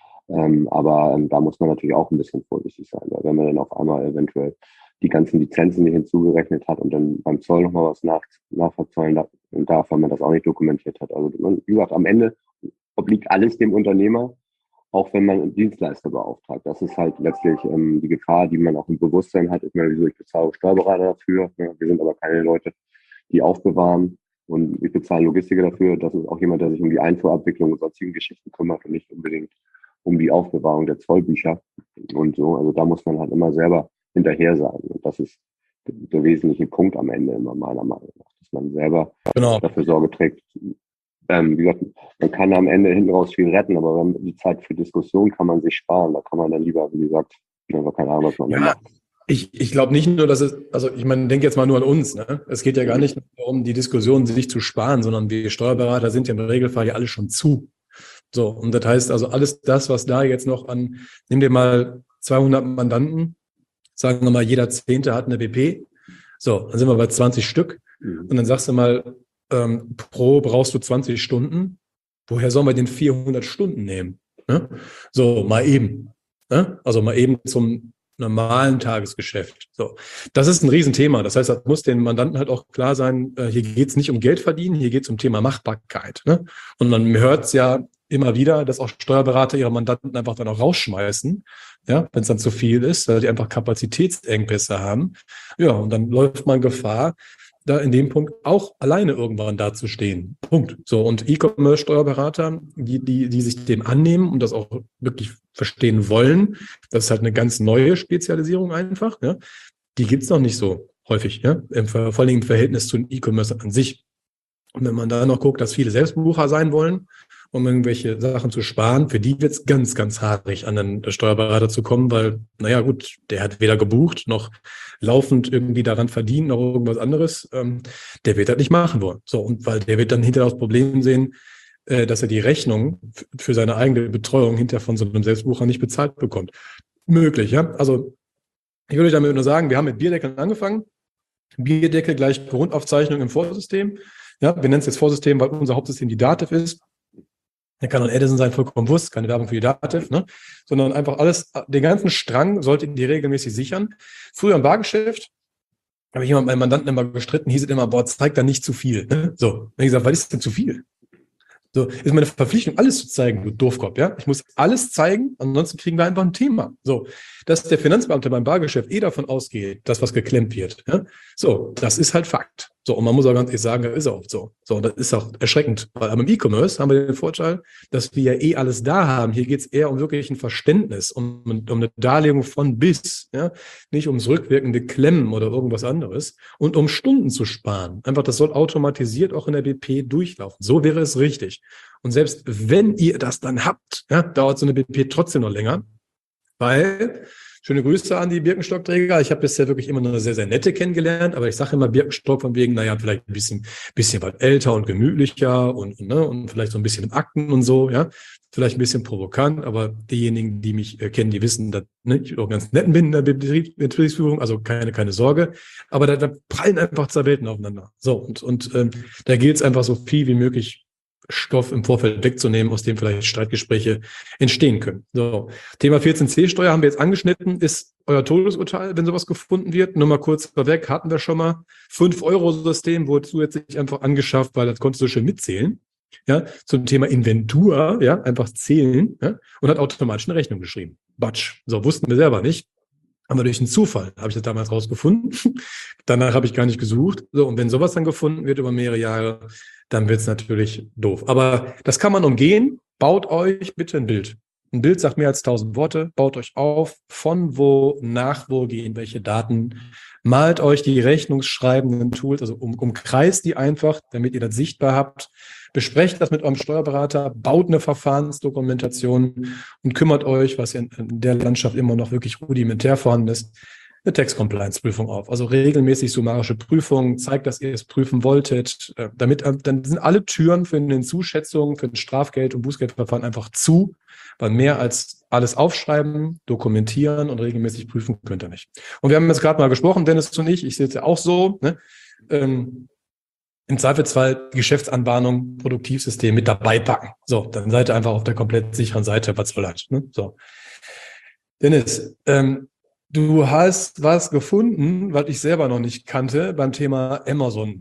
aber da muss man natürlich auch ein bisschen vorsichtig sein, weil wenn man dann auf einmal eventuell die ganzen Lizenzen nicht hinzugerechnet hat und dann beim Zoll nochmal was nachverzollen darf, weil man das auch nicht dokumentiert hat. Also wie gesagt, am Ende obliegt alles dem Unternehmer, auch wenn man einen Dienstleister beauftragt. Das ist halt letztlich die Gefahr, die man auch im Bewusstsein hat. Ich meine, ich bezahle Steuerberater dafür, wir sind aber keine Leute, die aufbewahren. Und ich bezahle Logistiker dafür. Das ist auch jemand, der sich um die Einfuhrabwicklung und sonstigen Geschichten kümmert und nicht unbedingt um die Aufbewahrung der Zollbücher und so. Also da muss man halt immer selber hinterher sein. Und das ist der wesentliche Punkt am Ende immer meiner Meinung nach, dass man selber dafür Sorge trägt. Wie gesagt, man kann am Ende hinten raus viel retten, aber wenn die Zeit für Diskussion kann man sich sparen. Da kann man dann lieber, wie gesagt, keine Ahnung, was man dann macht. Ich glaube nicht nur, dass es, also ich meine, denke jetzt mal nur an uns, ne? Es geht ja gar nicht darum, die Diskussion sich zu sparen, sondern wir Steuerberater sind ja im Regelfall ja alle schon zu. So, und das heißt also alles das, was da jetzt noch nimm dir mal 200 Mandanten, sagen wir mal, jeder 10. hat eine BP. So, dann sind wir bei 20 Stück. Und dann sagst du mal, pro brauchst du 20 Stunden. Woher sollen wir denn 400 Stunden nehmen? Ne? So, mal eben. Ne? Also mal eben zum normalen Tagesgeschäft. So, das ist ein Riesenthema. Das heißt, das muss den Mandanten halt auch klar sein, hier geht es nicht um Geld verdienen, hier geht es um Thema Machbarkeit. Ne? Und man hört es ja immer wieder, dass auch Steuerberater ihre Mandanten einfach dann auch rausschmeißen, ja, wenn es dann zu viel ist, weil die einfach Kapazitätsengpässe haben. Ja, und dann läuft man Gefahr, da in dem Punkt auch alleine irgendwann dazustehen. Punkt. So, und E-Commerce-Steuerberater, die sich dem annehmen und das auch wirklich verstehen wollen, das ist halt eine ganz neue Spezialisierung einfach, ja, die gibt's noch nicht so häufig, ja, vor allem im Verhältnis zu E-Commerce an sich. Und wenn man da noch guckt, dass viele Selbstbucher sein wollen, um irgendwelche Sachen zu sparen, für die wird es ganz, ganz haarig, an den Steuerberater zu kommen, weil, naja gut, der hat weder gebucht, noch laufend irgendwie daran verdient, noch irgendwas anderes. Der wird das nicht machen wollen. So, und weil der wird dann hinterher das Problem sehen, dass er die Rechnung für seine eigene Betreuung hinterher von so einem Selbstbucher nicht bezahlt bekommt. Möglich, ja. Also ich würde damit nur sagen, wir haben mit Bierdeckeln angefangen. Bierdeckel gleich Grundaufzeichnung im Vorsystem. Ja, wir nennen es jetzt Vorsystem, weil unser Hauptsystem die Dativ ist. Der kann Edison sein, vollkommen bewusst, keine Werbung für die Dativ, ne? Sondern einfach alles, den ganzen Strang sollte die regelmäßig sichern. Früher im Bargeschäft habe ich meinen Mandanten immer gestritten, hieß es immer, boah, zeig da nicht zu viel. Ne? So, dann habe ich gesagt, was ist denn zu viel? So, ist meine Verpflichtung, alles zu zeigen, du Doofkopf, ja? Ich muss alles zeigen, ansonsten kriegen wir einfach ein Thema. So, dass der Finanzbeamte beim Bargeschäft davon ausgeht, dass was geklemmt wird. Ja? So, das ist halt Fakt. So, und man muss auch ganz ehrlich sagen, das ist auch so. So, und das ist auch erschreckend. Weil aber im E-Commerce haben wir den Vorteil, dass wir ja alles da haben. Hier geht es eher um wirklich ein Verständnis, um eine Darlegung von bis, ja, nicht ums rückwirkende Klemmen oder irgendwas anderes und um Stunden zu sparen. Einfach, das soll automatisiert auch in der BP durchlaufen. So wäre es richtig. Und selbst wenn ihr das dann habt, ja, dauert so eine BP trotzdem noch länger, weil Schöne Grüße an die Birkenstockträger. Ich habe bisher wirklich immer nur eine sehr, sehr nette kennengelernt, aber ich sage immer Birkenstock von wegen, naja, vielleicht ein bisschen was älter und gemütlicher und vielleicht so ein bisschen im Akten und so, ja. Vielleicht ein bisschen provokant, aber diejenigen, die mich kennen, die wissen, dass ich auch ganz nett bin in der Betriebsführung, also keine Sorge. Aber da prallen einfach zwei Welten aufeinander. So, und da gilt es einfach so viel wie möglich Stoff im Vorfeld wegzunehmen, aus dem vielleicht Streitgespräche entstehen können. So, Thema 14c-Steuer haben wir jetzt angeschnitten, ist euer Todesurteil, wenn sowas gefunden wird. Nur mal kurz vorweg, hatten wir schon mal. 5-Euro-System wurde zusätzlich einfach angeschafft, weil das konntest du schön mitzählen. Ja, zum Thema Inventur, ja, einfach zählen, ja, und hat automatisch eine Rechnung geschrieben. Batsch. So, wussten wir selber nicht. Aber durch einen Zufall habe ich das damals rausgefunden. Danach habe ich gar nicht gesucht. So, und wenn sowas dann gefunden wird über mehrere Jahre, dann wird es natürlich doof. Aber das kann man umgehen. Baut euch bitte ein Bild. Ein Bild sagt mehr als 1000 Worte. Baut euch auf, von wo, nach wo gehen welche Daten. Malt euch die rechnungsschreibenden Tools, also umkreist die einfach, damit ihr das sichtbar habt. Besprecht das mit eurem Steuerberater, baut eine Verfahrensdokumentation und kümmert euch, was in der Landschaft immer noch wirklich rudimentär vorhanden ist, eine Tax-Compliance-Prüfung auf. Also regelmäßig summarische Prüfungen, zeigt, dass ihr es prüfen wolltet. Dann sind alle Türen für eine Hinzuschätzung, für ein Strafgeld- und Bußgeldverfahren einfach zu, weil mehr als alles aufschreiben, dokumentieren und regelmäßig prüfen könnt ihr nicht. Und wir haben jetzt gerade mal gesprochen, Dennis und ich sehe es ja auch so, ne? Im Zweifelsfall Geschäftsanbahnung, Produktivsystem mit dabei packen. So, dann seid ihr einfach auf der komplett sicheren Seite, was soll das, ne? So. Dennis, du hast was gefunden, was ich selber noch nicht kannte beim Thema Amazon.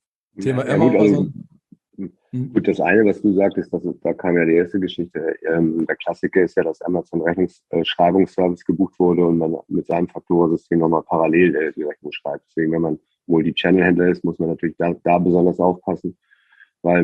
Gut, das eine, was du sagtest, da kam ja die erste Geschichte. Der Klassiker ist ja, dass Amazon Rechnungsschreibungsservice gebucht wurde und man mit seinem Faktorensystem nochmal parallel die Rechnung schreibt. Deswegen, wenn man Multi-Channel-Händler ist, muss man natürlich da besonders aufpassen, weil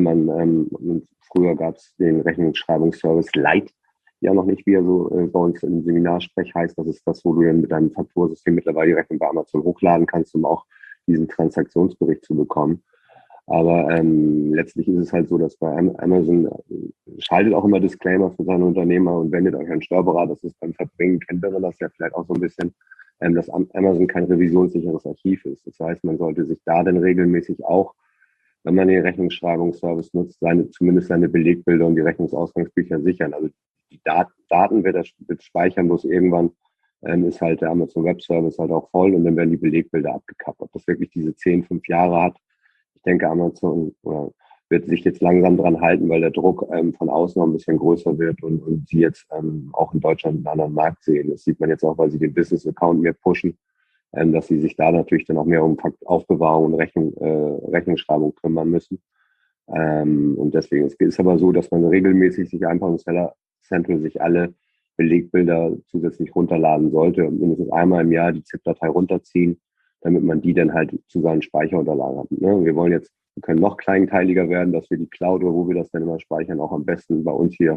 früher gab es den Rechnungsschreibungsservice Lite ja noch nicht, wie er so bei uns im Seminarsprech heißt. Das ist das, wo du dann mit deinem Faktorsystem mittlerweile die Rechnung bei Amazon hochladen kannst, um auch diesen Transaktionsbericht zu bekommen. Aber letztlich ist es halt so, dass bei Amazon schaltet auch immer Disclaimer für seine Unternehmer und wendet euch an Steuerberater. Das ist beim Verbringen, kennt man das ja vielleicht auch so ein bisschen, dass Amazon kein revisionssicheres Archiv ist. Das heißt, man sollte sich da dann regelmäßig auch, wenn man den Rechnungsschreibungsservice nutzt, zumindest seine Belegbilder und die Rechnungsausgangsbücher sichern. Also die Daten wird speichern, bloß irgendwann ist halt der Amazon Web Service halt auch voll und dann werden die Belegbilder abgekappt. Ob das wirklich diese 5 Jahre hat, ich denke, Amazon wird sich jetzt langsam dran halten, weil der Druck von außen noch ein bisschen größer wird und sie jetzt auch in Deutschland einen anderen Markt sehen. Das sieht man jetzt auch, weil sie den Business-Account mehr pushen, dass sie sich da natürlich dann auch mehr um Aufbewahrung und Rechnungsschreibung kümmern müssen. Und deswegen, es ist aber so, dass man regelmäßig sich einfach im Seller Central sich alle Belegbilder zusätzlich runterladen sollte und mindestens einmal im Jahr die ZIP-Datei runterziehen, damit man die dann halt zu seinen Speicherunterlagen hat. Ne? Wir können noch kleinteiliger werden, dass wir die Cloud oder wo wir das dann immer speichern, auch am besten bei uns hier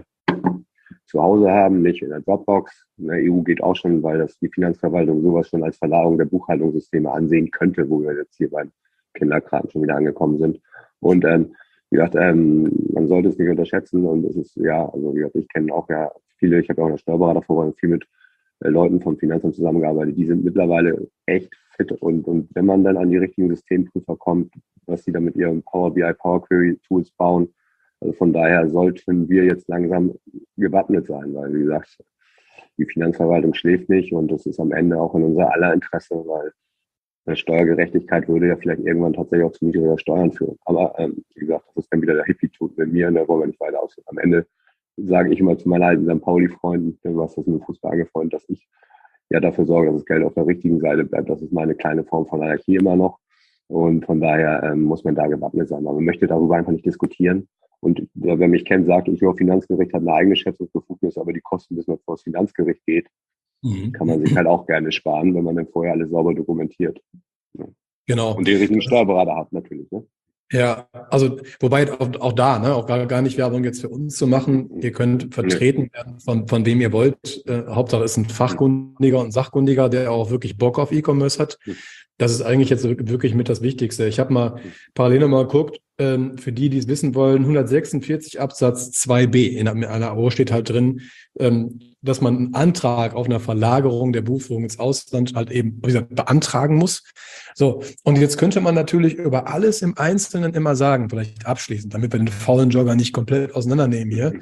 zu Hause haben, nicht in der Dropbox. In der EU geht auch schon, weil das die Finanzverwaltung sowas schon als Verlagerung der Buchhaltungssysteme ansehen könnte, wo wir jetzt hier beim Kinderkram schon wieder angekommen sind. Und wie gesagt, man sollte es nicht unterschätzen und es ist, ja, also wie gesagt, ich kenne auch ja viele, ich habe ja auch eine Steuerberatervorbereitung, viel mit Leuten vom Finanzamt zusammengearbeitet, die sind mittlerweile echt fit und wenn man dann an die richtigen Systemprüfer kommt, was sie dann mit ihren Power BI, Power Query Tools bauen, also von daher sollten wir jetzt langsam gewappnet sein, weil wie gesagt, die Finanzverwaltung schläft nicht und das ist am Ende auch in unser aller Interesse, weil Steuergerechtigkeit würde ja vielleicht irgendwann tatsächlich auch zu niedriger Steuern führen. Aber wie gesagt, das ist dann wieder der Hippie-Tut mit mir und da wollen wir nicht weiter ausgehen. Am Ende sage ich immer zu meinen alten St. Pauli-Freunden, du hast das mit dem Fußball angefreundet, dass ich ja dafür sorge, dass das Geld auf der richtigen Seite bleibt. Das ist meine kleine Form von Anarchie immer noch. Und von daher muss man da gewappnet sein. Aber man möchte darüber einfach nicht diskutieren. Und wer mich kennt, sagt, das Finanzgericht hat eine eigene Schätzungsbefugnis, aber die Kosten, bis man vor das Finanzgericht geht, kann man sich halt auch gerne sparen, wenn man dann vorher alles sauber dokumentiert. Ja. Genau. Und den richtigen Steuerberater hat natürlich, ne? Ja, also wobei auch da, ne, auch gar nicht Werbung jetzt für uns zu machen. Ihr könnt vertreten werden von wem ihr wollt. Hauptsache ist ein Fachkundiger und Sachkundiger, der auch wirklich Bock auf E-Commerce hat. Das ist eigentlich jetzt wirklich mit das Wichtigste. Ich habe mal parallel mal geguckt, für die, die es wissen wollen, 146 Absatz 2b in einer AO steht halt drin, dass man einen Antrag auf eine Verlagerung der Buchführung ins Ausland halt eben, wie gesagt, beantragen muss. So, und jetzt könnte man natürlich über alles im Einzelnen immer sagen, vielleicht abschließend, damit wir den faulen Jogger nicht komplett auseinandernehmen hier.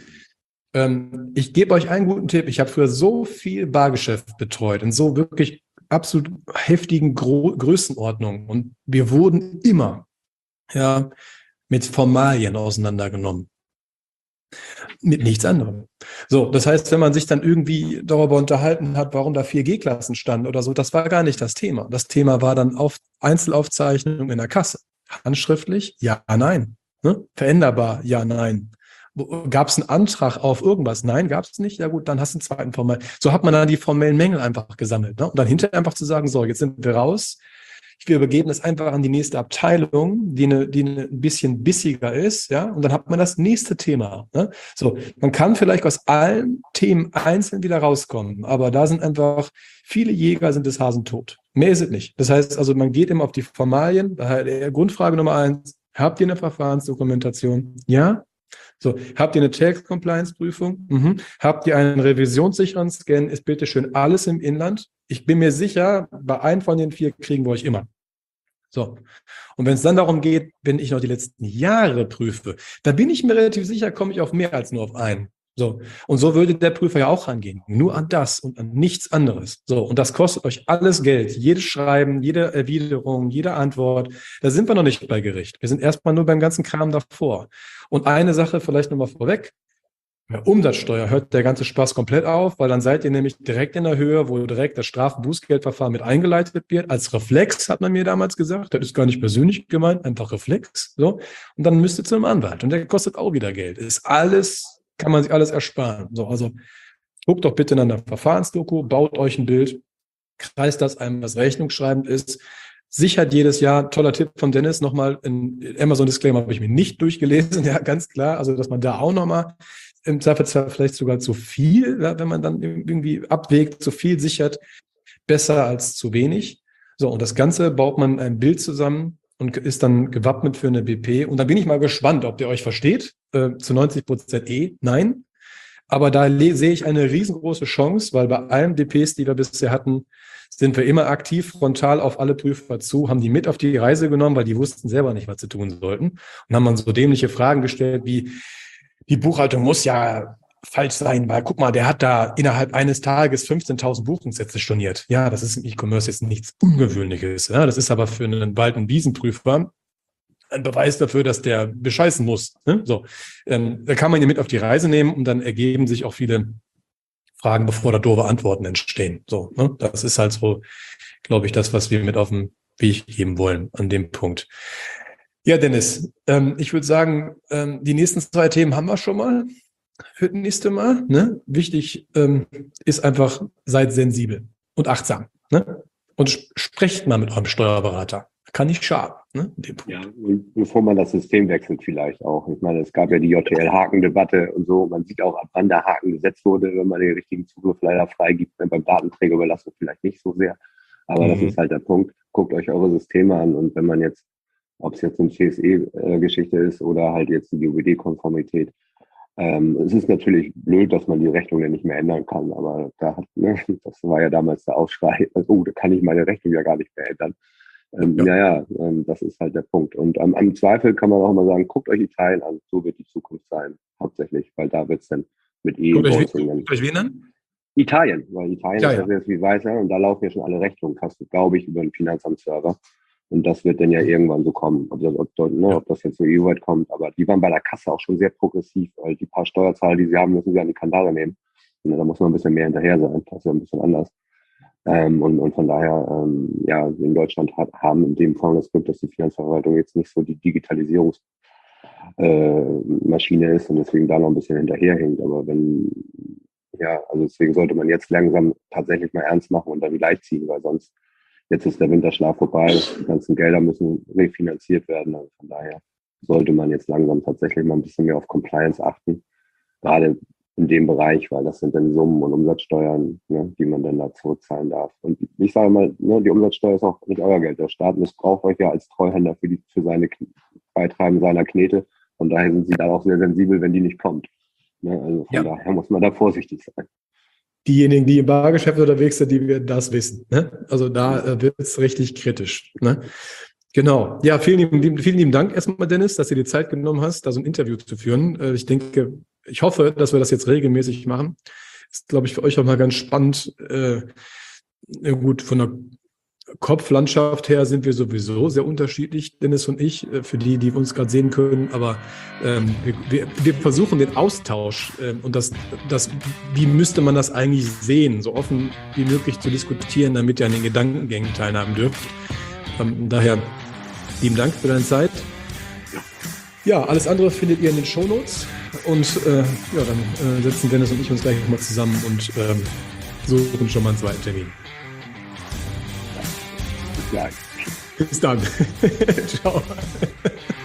Ich gebe euch einen guten Tipp. Ich habe früher so viel Bargeschäft betreut, in so wirklich absolut heftigen Größenordnungen. Und wir wurden immer mit Formalien auseinandergenommen. Mit nichts anderem. So, das heißt, wenn man sich dann irgendwie darüber unterhalten hat, warum da 4G-Klassen standen oder so, das war gar nicht das Thema. Das Thema war dann Einzelaufzeichnung in der Kasse. Handschriftlich? Ja, nein. Ne? Veränderbar? Ja, nein. Gab es einen Antrag auf irgendwas? Nein, gab es nicht. Ja gut, dann hast du einen zweiten Formell. So hat man dann die formellen Mängel einfach gesammelt. Ne? Und dann hinterher einfach zu sagen, so, jetzt sind wir raus. Wir übergeben das einfach an die nächste Abteilung, die ein bisschen bissiger ist, ja, und dann hat man das nächste Thema. Ne? So, man kann vielleicht aus allen Themen einzeln wieder rauskommen, aber da sind einfach viele Jäger sind des Hasen tot. Mehr ist es nicht. Das heißt also, man geht immer auf die Formalien. Daher Grundfrage Nummer 1, habt ihr eine Verfahrensdokumentation? Ja? So, habt ihr eine Tax-Compliance-Prüfung? Mhm. Habt ihr einen revisionssicheren Scan? Ist bitte schön alles im Inland? Ich bin mir sicher, bei einem von den 4 kriegen wir euch immer. So. Und wenn es dann darum geht, wenn ich noch die letzten Jahre prüfe, da bin ich mir relativ sicher, komme ich auf mehr als nur auf einen. So. Und so würde der Prüfer ja auch rangehen. Nur an das und an nichts anderes. So. Und das kostet euch alles Geld. Jedes Schreiben, jede Erwiderung, jede Antwort. Da sind wir noch nicht bei Gericht. Wir sind erstmal nur beim ganzen Kram davor. Und eine Sache vielleicht nochmal vorweg. Bei Umsatzsteuer hört der ganze Spaß komplett auf, weil dann seid ihr nämlich direkt in der Höhe, wo direkt das Strafbußgeldverfahren mit eingeleitet wird. Als Reflex hat man mir damals gesagt, das ist gar nicht persönlich gemeint, einfach Reflex. So. Und dann müsst ihr zu einem Anwalt. Und der kostet auch wieder Geld. Ist alles, kann man sich alles ersparen. So, also guckt doch bitte in einer Verfahrensdoku, baut euch ein Bild, kreist das einem, was rechnungsschreibend ist. Sichert jedes Jahr, toller Tipp von Dennis, nochmal in Amazon Disclaimer habe ich mir nicht durchgelesen, ja, ganz klar. Also, dass man da auch nochmal im Zweifelsfall vielleicht sogar zu viel, ja, wenn man dann irgendwie abwägt, zu viel sichert, besser als zu wenig. So, und das Ganze baut man ein Bild zusammen und ist dann gewappnet für eine BP. Und da bin ich mal gespannt, ob ihr euch versteht. Zu 90% nein. Aber da sehe ich eine riesengroße Chance, weil bei allen DPs, die wir bisher hatten, sind wir immer aktiv frontal auf alle Prüfer zu, haben die mit auf die Reise genommen, weil die wussten selber nicht, was sie tun sollten. Und haben dann so dämliche Fragen gestellt wie, die Buchhaltung muss ja falsch sein, weil guck mal, der hat da innerhalb eines Tages 15.000 Buchungssätze storniert. Ja, das ist im E-Commerce jetzt nichts Ungewöhnliches. Ja, das ist aber für einen Wald- und Wiesenprüfer ein Beweis dafür, dass der bescheißen muss. Ne? So, da kann man ihn mit auf die Reise nehmen und dann ergeben sich auch viele Fragen, bevor da doofe Antworten entstehen. So, ne? Das ist halt so, glaube ich, das, was wir mit auf den Weg geben wollen an dem Punkt. Ja, Dennis, ich würde sagen, die nächsten 2 Themen haben wir schon mal für das nächste Mal. Ne? Wichtig ist einfach, seid sensibel und achtsam. Ne? Und sprecht mal mit eurem Steuerberater. Kann nicht schaden. Ne? In dem Punkt. Ja, und bevor man das System wechselt vielleicht auch. Ich meine, es gab ja die JTL-Haken-Debatte und so. Man sieht auch, ab wann der Haken gesetzt wurde, wenn man den richtigen Zugriff leider freigibt. Beim Datenträger überlassen vielleicht nicht so sehr. Aber das ist halt der Punkt. Guckt euch eure Systeme an und wenn man jetzt, ob es jetzt eine CSE-Geschichte ist oder halt jetzt die GOBD-Konformität. Es ist natürlich blöd, dass man die Rechnung ja nicht mehr ändern kann, aber das war ja damals der Aufschrei, da kann ich meine Rechnung ja gar nicht mehr ändern. Das ist halt der Punkt. Und am Zweifel kann man auch mal sagen, guckt euch Italien an, so wird die Zukunft sein, hauptsächlich, weil da wird es dann mit Guckt euch wen an? Italien, weil Italien ist ja sehr viel weiter und da laufen ja schon alle Rechnungen, fast, glaube ich, über den Finanzamtsserver. Und das wird dann ja irgendwann so kommen, ob das jetzt so EU-weit kommt. Aber die waren bei der Kasse auch schon sehr progressiv, weil die paar Steuerzahler, die sie haben, müssen sie an die Kandare nehmen. Und da muss man ein bisschen mehr hinterher sein. Das ist ja ein bisschen anders. Und von daher, in Deutschland haben in dem Fall das Glück, dass die Finanzverwaltung jetzt nicht so die Digitalisierungsmaschine ist und deswegen da noch ein bisschen hinterherhinkt. Aber deswegen sollte man jetzt langsam tatsächlich mal ernst machen und dann gleichziehen, weil sonst jetzt ist der Winterschlaf vorbei, die ganzen Gelder müssen refinanziert werden. Also von daher sollte man jetzt langsam tatsächlich mal ein bisschen mehr auf Compliance achten, gerade in dem Bereich, weil das sind dann Summen und Umsatzsteuern, ne, die man dann da zurückzahlen darf. Und ich sage mal, ne, die Umsatzsteuer ist auch nicht euer Geld. Der Staat missbraucht euch ja als Treuhänder für seine Beitreiben seiner Knete. Von daher sind sie da auch sehr sensibel, wenn die nicht kommt. Ne? Also von daher muss man da vorsichtig sein. Diejenigen, die im Bargeschäft unterwegs sind, die werden das wissen. Ne? Also da wird es richtig kritisch. Ne? Genau. Ja, vielen lieben Dank erstmal, Dennis, dass du dir die Zeit genommen hast, da so ein Interview zu führen. Ich hoffe, dass wir das jetzt regelmäßig machen. Ist, glaube ich, für euch auch mal ganz spannend. Gut, von der Kopflandschaft her sind wir sowieso sehr unterschiedlich, Dennis und ich, für die uns gerade sehen können. Aber wir versuchen den Austausch und wie müsste man das eigentlich sehen, so offen wie möglich zu diskutieren, damit ihr an den Gedankengängen teilhaben dürft. Daher lieben Dank für deine Zeit. Ja, alles andere findet ihr in den Shownotes. Und dann setzen Dennis und ich uns gleich mal zusammen und suchen schon mal einen zweiten Termin. Ja. Bis dann. Ciao.